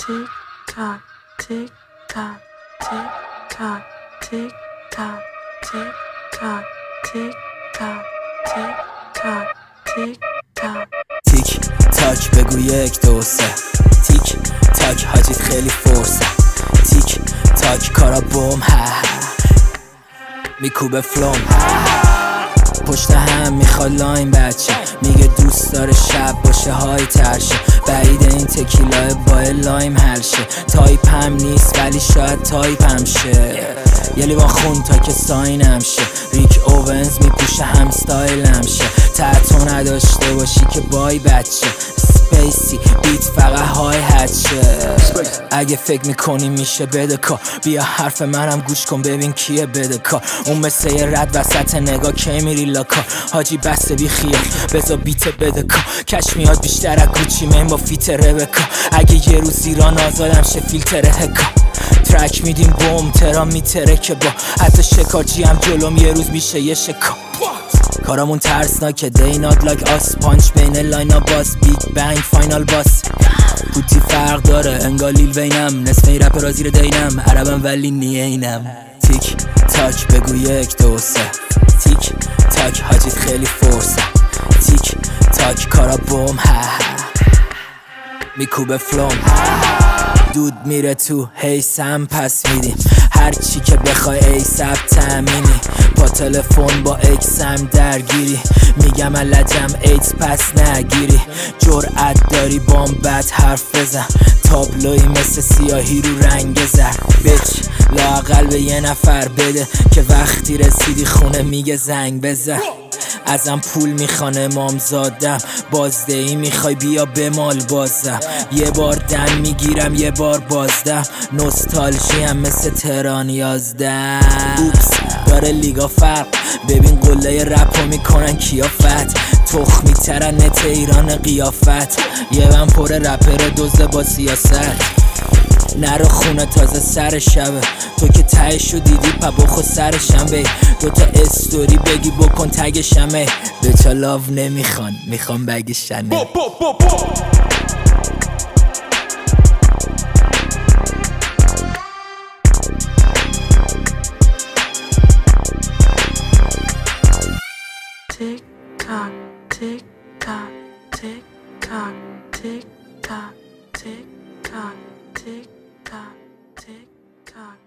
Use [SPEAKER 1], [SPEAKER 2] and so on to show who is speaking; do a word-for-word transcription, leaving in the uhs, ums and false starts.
[SPEAKER 1] tick tock, tick tock, tick tock, tick tock, tick tock, tick tock, tick tock, tick tock.
[SPEAKER 2] تیک تاک بگو یک دو سه، تیک تاک حاجیت خیلی فرصه، تیک تاک کارا بوم ها ها میکوبه فلوم پشت هم میخواد لاین بچه، میگه دوست داره شب باشه های ترشه، بعید این تکیلای با لایم هرشه، تایپ هم نیست ولی شاید تایپ هم شه، یه لیوان خون تا که ساینم شه، ریک اوونز میپوشه هم ستایلم شه، تحتو نداشته باشی که بای بچه، سپیسی بیت فقط های هچه، اگه فکر میکنی میشه بده کار، بیا حرف منم گوش کن ببین کیه بده کار، اون مثل یه رد وسط نگاه که میری لاکار، حاجی بسته بی خیال بزا بیت بده کار، کش میاد بیشتر از گوچی من با فیت ربکا، اگه یه روز ایران آزادم شه فیلتر هکا، ترک میدیم بوم ترا میتره که با حتی شکارچی هم جلوم یه روز میشه یه شکا، کارامون ترسناکه دی نات لایک آس، پانچ بین لاینا باس، بیگ بنگ فاینال باس، پوتی فرق داره انگار لیل وینم، نصف این رپ را زیر دینم، عربم ولی نیینم، تیک تاک بگو یک دو سه، تیک تاک حاجیت خیلی فرصه، تیک تاک کارا بوم ها ها میکوبه فلوم، دود میره تو حیثم پس میدیم، هر چی که بخوای ای سب تامینی، با تلفن با اکسم درگیری، میگم لجم ایدز پس نگیری، جرأت داری بام بد حرف بزن، تابلوی مثل سیاهی رو رنگ زر، بیچ لااقل به یه نفر بده که وقتی رسیدی خونه میگه زنگ بزن، ازم پول میخوان امام زادم، بازدهی میخوای بیا به مال بازم، یه بار دم میگیرم یه بار بازدم، نوستالژی هم مثل تهران یازدم، اوپس داره لیگا فرق، ببین قله رپو میکنن کیافت، تخمی ترنت ایران قیافت، یه من پر رپر دزده با سیاست، نرو خونه تازه سر شبه، تو که تهشو دیدی پا بخو سرشم بی، دوتا استوری بگی بکن تگشمه، دوتا لاو نمیخوان میخوان بگشنه.
[SPEAKER 1] Tick tock, tick tock, tick tock, tick tock, tick tock, tick tock, tick tock.